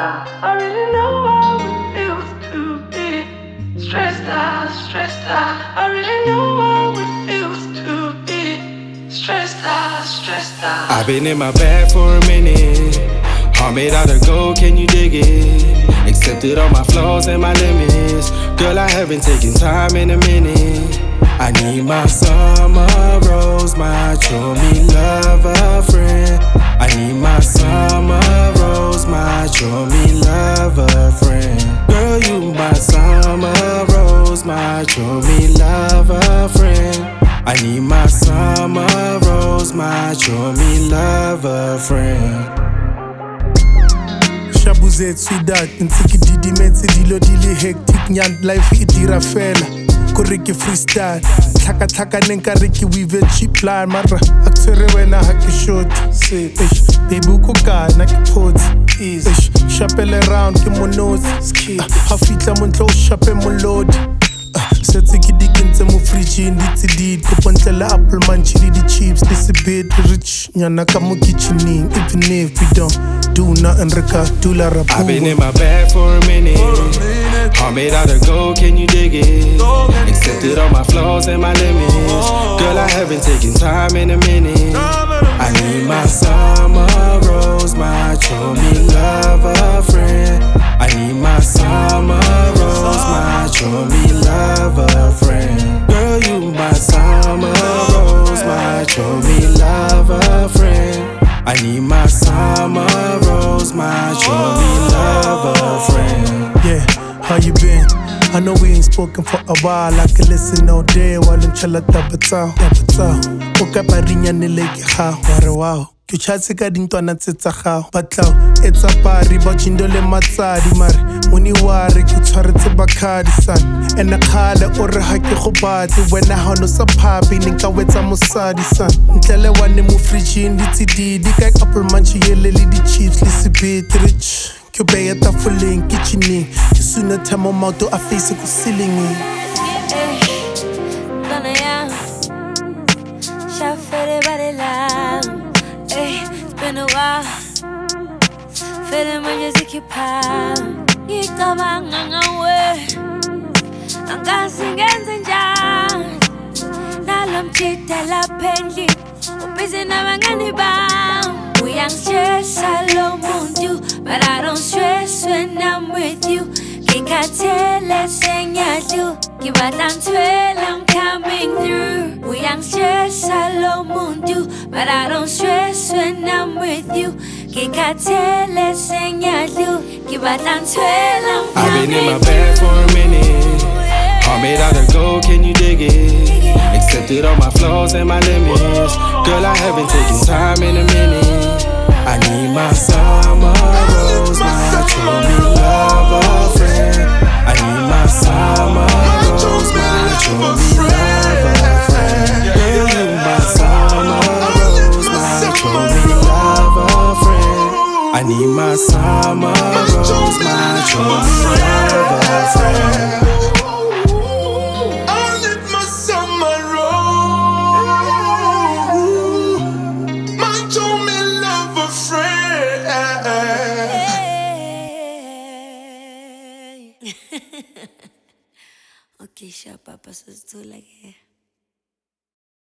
out. I really know how it feels to be stressed out, stressed out. I really know how it feels to be stressed out, stressed out. I've been in my bag for a minute. Heart made out of gold, can you dig it? Accepted all my flaws and my limits. Girl, I haven't taken time in a minute. I need my summer rose, my show me love a friend. I need my summer rose, my show me love a friend. Girl, you my summer rose, my show me love a friend. I need my summer rose, my show me love a friend. Shabuzet sweetheart, ntse ke didimetse dilo di le hectic nyan life e dira fela. Kore ke freestyle, tlhaka nka re ke weave cheap line mara a tshwere wena ha ke short. Baby ko kae na ke potse shapele round ke mo nose ha fitla mo ntlo shape mo load. Setse ke dikentse mo fridge di tsididi ko pontlela apple manchi le di chips this a bit rich nyana ka mo kitchening even if we don't do nothing reka do la rap. I've been in my bag for a minute. Heart made out of gold, can you dig it? Accepted all my flaws and my limits. Girl, I haven't taken time in a minute. I need my summer rose, my show me love a friend. I need my summer rose, my show me love a friend. Girl, you my summer rose, my show me love a friend. I need my summer rose, my show me love a friend. Yeah, how you been? I know we ain't spoken for a while. I can listen all day while I'm chilla tapatao. Oka parinya ni leke ha, ware wow. Ke chatse ka dintwana tse tsa gago batlaw etsa pari ba jindole matsadi mare moni ware ke tshwaretse bakhadi san ena khale o re ha ke go batle wena ha no sa phapi ne nka wetsa mosadi san ntlele wane mo fridge di tsididi ka apple manchi yele le di chips le sibit rich ke beya tafoleng kitchening ke suna thamo mauto a face ko ceiling. It's been a while, feeling my music you power. You come on away, I'm dancing and jam. Now I'm cheating la penly, I'm busy now I'm gonna bound. We ain't stress, I love you, but I don't stress when I'm with you. Can't tell, let's sing ya do. Give a dance well, I'm coming through. We ain't stress, I love you, but I don't stress when I'm with you. Can't tell, let's sing ya do. Give a dance well, I'm coming through. I've been in my bag for a minute. Heart made out of gold, can you dig it? Accepted all my flaws and my limits. Girl, I haven't taken time in a minute. I need my summer rose, my show me love a friend. I need my summer rose, my show me love a friend. Girl, you my summer rose, my show me love a friend. I need my summer rose, my show me love a friend. Okay, sure, Papa, so it's too like